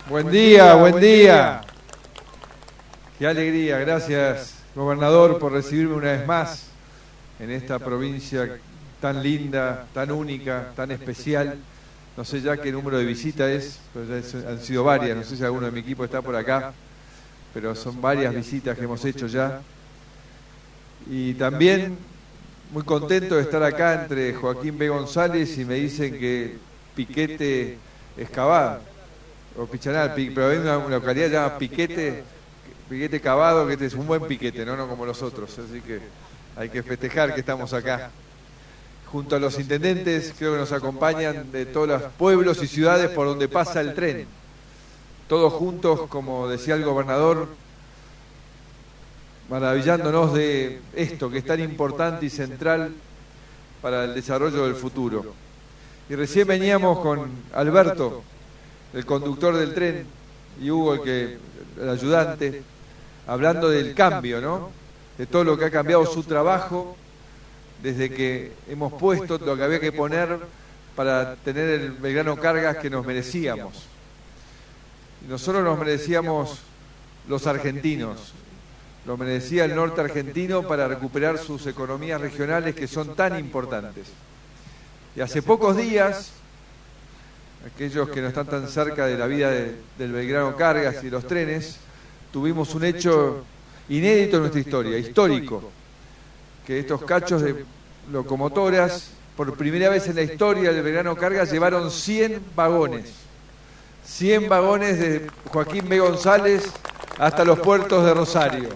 Buen día, buen día. Qué alegría, gracias, gobernador, por recibirme una vez más en esta provincia tan linda, tan única, tan especial. No sé ya qué número de visitas es, pero ya han sido varias, no sé si alguno de mi equipo está por acá, pero son varias visitas que hemos hecho ya. Y también muy contento de estar acá entre Joaquín B. González y me dicen que Piquete Excavada, o Pichanal, pero hay una localidad llamada Piquete Cavado, que este es un buen piquete, no como los otros, así que hay que festejar que estamos acá. Junto a los intendentes, creo que nos acompañan de todos los pueblos y ciudades por donde pasa el tren. Todos juntos, como decía el gobernador, maravillándonos de esto que es tan importante y central para el desarrollo del futuro. Y recién veníamos con Alberto, el conductor del tren, y Hugo, el ayudante, hablando del cambio, ¿no? De todo lo que ha cambiado su trabajo desde que hemos puesto lo que había que poner para tener el Belgrano Cargas que nos merecíamos. Y nosotros nos merecíamos los argentinos, lo merecía el norte argentino para recuperar sus economías regionales que son tan importantes. Y hace pocos días, aquellos que no están tan cerca de la vida del Belgrano Cargas y los trenes, tuvimos un hecho inédito en nuestra historia, histórico, que estos cachos de locomotoras, por primera vez en la historia del Belgrano Cargas, llevaron 100 vagones. 100 vagones de Joaquín B. González hasta los puertos de Rosario.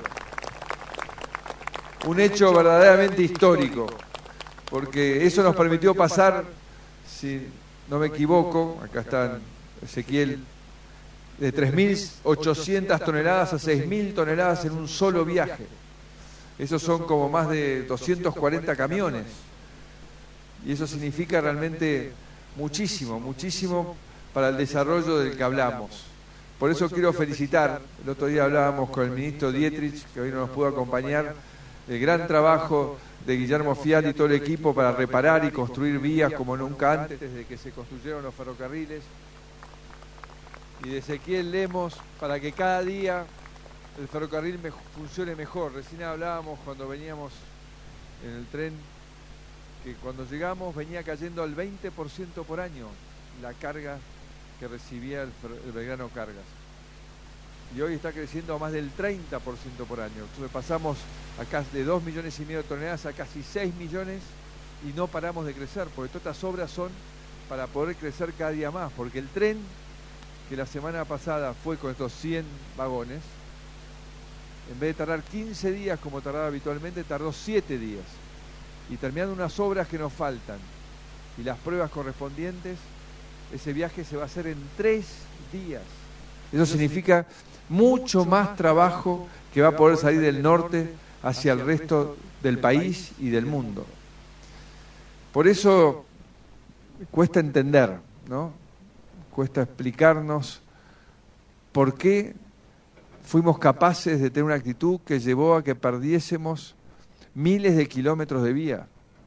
Un hecho verdaderamente histórico, porque eso nos permitió pasar, si no me equivoco, acá está Ezequiel, de 3.800 toneladas a 6.000 toneladas en un solo viaje. Esos son como más de 240 camiones. Y eso significa realmente muchísimo, muchísimo para el desarrollo del que hablamos. Por eso quiero felicitar, el otro día hablábamos con el ministro Dietrich, que hoy no nos pudo acompañar, el gran trabajo de Guillermo Fial y todo el equipo para reparar y construir vías como nunca antes, desde que se construyeron los ferrocarriles, y de Ezequiel Lemos para que cada día el ferrocarril funcione mejor. Recién hablábamos cuando veníamos en el tren que cuando llegamos venía cayendo al 20% por año la carga que recibía el Belgrano Cargas. Y hoy está creciendo a más del 30% por año. Entonces pasamos acá de 2,5 millones de toneladas a casi 6 millones y no paramos de crecer, porque todas estas obras son para poder crecer cada día más, porque el tren que la semana pasada fue con estos 100 vagones, en vez de tardar 15 días como tardaba habitualmente, tardó 7 días. Y terminando unas obras que nos faltan y las pruebas correspondientes, ese viaje se va a hacer en 3 días. Eso significa mucho más trabajo que va a poder salir del norte hacia el resto del país y del mundo. Por eso cuesta entender, ¿no? Cuesta explicarnos por qué fuimos capaces de tener una actitud que llevó a que perdiésemos miles de kilómetros de vía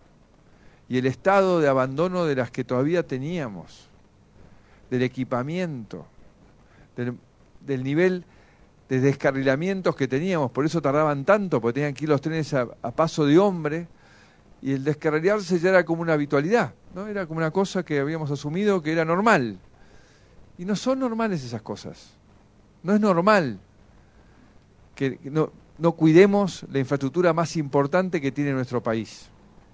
y el estado de abandono de las que todavía teníamos, del equipamiento, del nivel de descarrilamientos que teníamos. Por eso tardaban tanto, porque tenían que ir los trenes a paso de hombre, y el descarrilarse ya era como una habitualidad, ¿no? Era como una cosa que habíamos asumido que era normal. Y no son normales esas cosas. No es normal que no cuidemos la infraestructura más importante que tiene nuestro país.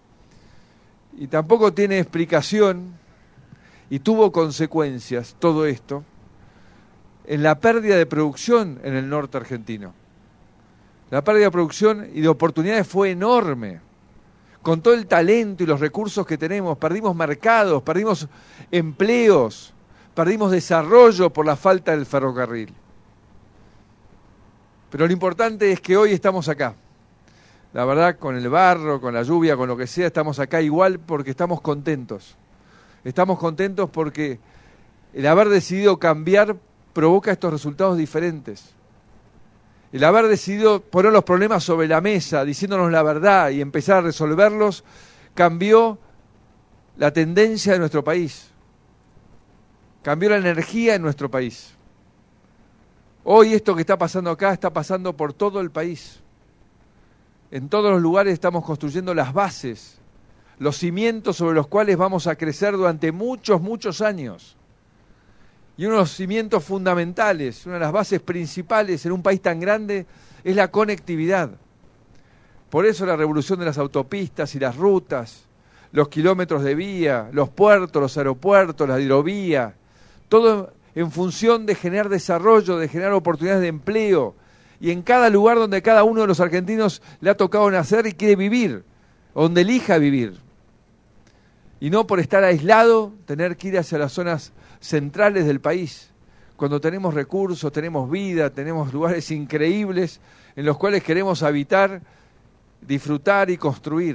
Y tampoco tiene explicación, y tuvo consecuencias todo esto, en la pérdida de producción en el norte argentino. La pérdida de producción y de oportunidades fue enorme. Con todo el talento y los recursos que tenemos, perdimos mercados, perdimos empleos, perdimos desarrollo por la falta del ferrocarril. Pero lo importante es que hoy estamos acá. La verdad, con el barro, con la lluvia, con lo que sea, estamos acá igual porque estamos contentos. Estamos contentos porque el haber decidido cambiar provoca estos resultados diferentes. El haber decidido poner los problemas sobre la mesa, diciéndonos la verdad y empezar a resolverlos, cambió la tendencia de nuestro país. Cambió la energía en nuestro país. Hoy esto que está pasando acá está pasando por todo el país. En todos los lugares estamos construyendo las bases, los cimientos sobre los cuales vamos a crecer durante muchos, muchos años. Y uno de los cimientos fundamentales, una de las bases principales en un país tan grande es la conectividad. Por eso la revolución de las autopistas y las rutas, los kilómetros de vía, los puertos, los aeropuertos, la hidrovía, todo en función de generar desarrollo, de generar oportunidades de empleo, y en cada lugar donde cada uno de los argentinos le ha tocado nacer y quiere vivir, donde elija vivir. Y no por estar aislado, tener que ir hacia las zonas centrales del país, cuando tenemos recursos, tenemos vida, tenemos lugares increíbles en los cuales queremos habitar, disfrutar y construir.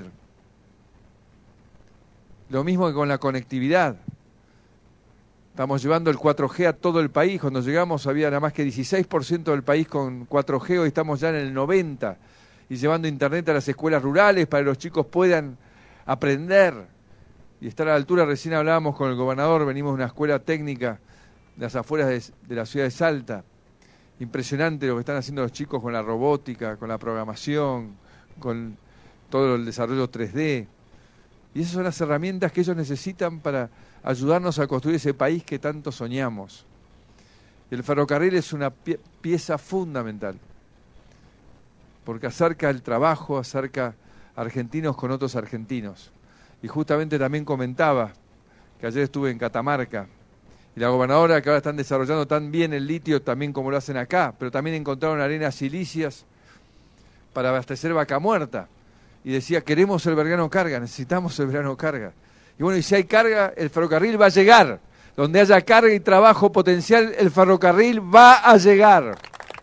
Lo mismo que con la conectividad. Estamos llevando el 4G a todo el país. Cuando llegamos había nada más que 16% del país con 4G, hoy estamos ya en el 90%. Y llevando internet a las escuelas rurales para que los chicos puedan aprender y estar a la altura. Recién hablábamos con el gobernador, venimos de una escuela técnica de las afueras de la ciudad de Salta. Impresionante lo que están haciendo los chicos con la robótica, con la programación, con todo el desarrollo 3D. Y esas son las herramientas que ellos necesitan para ayudarnos a construir ese país que tanto soñamos. Y el ferrocarril es una pieza fundamental, porque acerca el trabajo, acerca argentinos con otros argentinos. Y justamente también comentaba que ayer estuve en Catamarca, y la gobernadora, que ahora están desarrollando tan bien el litio, también como lo hacen acá, pero también encontraron arenas silicias para abastecer Vaca Muerta. Y decía, queremos el Belgrano Carga, necesitamos el Belgrano Carga. Y bueno, y si hay carga, el ferrocarril va a llegar. Donde haya carga y trabajo potencial, el ferrocarril va a llegar.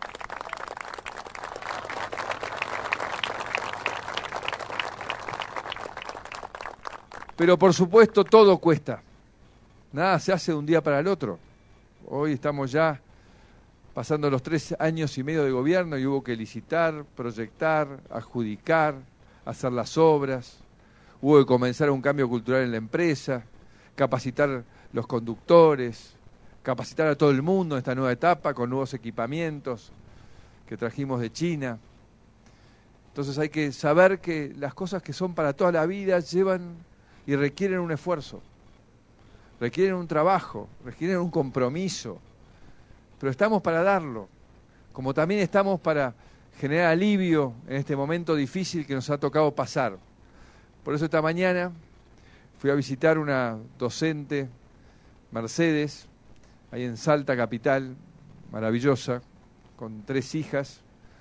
Pero por supuesto todo cuesta. Nada se hace de un día para el otro. Hoy estamos ya pasando los 3 años y medio de gobierno y hubo que licitar, proyectar, adjudicar, hacer las obras, hubo que comenzar un cambio cultural en la empresa, capacitar los conductores, capacitar a todo el mundo en esta nueva etapa con nuevos equipamientos que trajimos de China. Entonces hay que saber que las cosas que son para toda la vida llevan y requieren un esfuerzo, requieren un trabajo, requieren un compromiso, pero estamos para darlo, como también estamos para generar alivio en este momento difícil que nos ha tocado pasar. Por eso esta mañana fui a visitar una docente, Mercedes, ahí en Salta capital, maravillosa, con 3 hijas,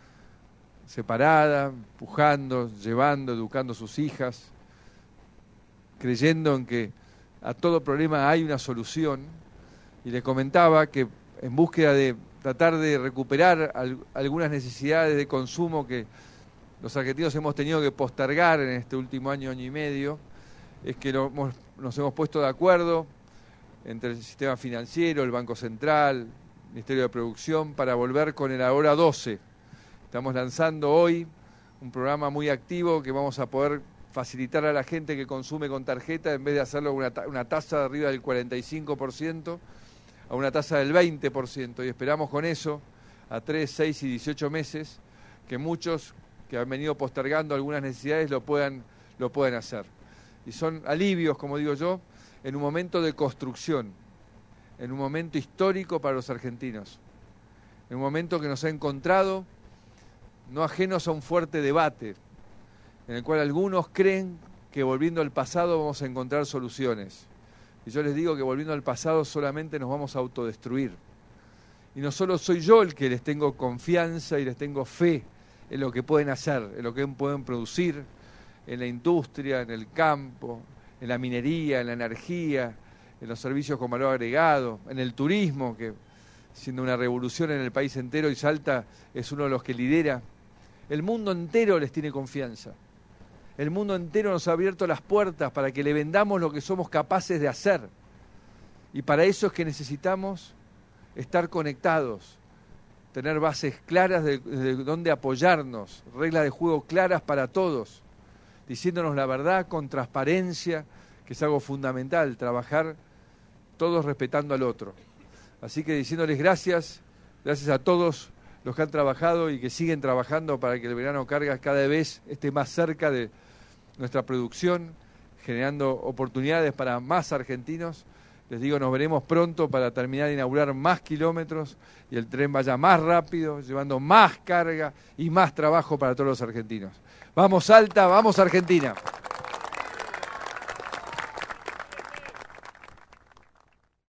separada, empujando, llevando, educando a sus hijas, creyendo en que a todo problema hay una solución, y le comentaba que en búsqueda de tratar de recuperar algunas necesidades de consumo que los argentinos hemos tenido que postergar en este último año, año y medio, es que nos hemos puesto de acuerdo entre el sistema financiero, el Banco Central, el Ministerio de Producción, para volver con el Ahora 12. Estamos lanzando hoy un programa muy activo que vamos a poder facilitar a la gente que consume con tarjeta, en vez de hacerlo una tasa de arriba del 45%, a una tasa del 20%, y esperamos con eso, a 3, 6 y 18 meses, que muchos que han venido postergando algunas necesidades lo puedan hacer. Y son alivios, como digo yo, en un momento de construcción, en un momento histórico para los argentinos, en un momento que nos ha encontrado no ajenos a un fuerte debate, en el cual algunos creen que volviendo al pasado vamos a encontrar soluciones. Y yo les digo que volviendo al pasado solamente nos vamos a autodestruir. Y no solo soy yo el que les tengo confianza y les tengo fe en lo que pueden hacer, en lo que pueden producir, en la industria, en el campo, en la minería, en la energía, en los servicios con valor agregado, en el turismo, que siendo una revolución en el país entero, y Salta es uno de los que lidera. El mundo entero les tiene confianza. El mundo entero nos ha abierto las puertas para que le vendamos lo que somos capaces de hacer. Y para eso es que necesitamos estar conectados, tener bases claras de dónde apoyarnos, reglas de juego claras para todos, diciéndonos la verdad con transparencia, que es algo fundamental, trabajar todos respetando al otro. Así que diciéndoles gracias gracias a todos los que han trabajado y que siguen trabajando para que el verano Cargas cada vez esté más cerca de nuestra producción, generando oportunidades para más argentinos. Les digo, nos veremos pronto para terminar de inaugurar más kilómetros y el tren vaya más rápido, llevando más carga y más trabajo para todos los argentinos. Vamos Salta, vamos Argentina.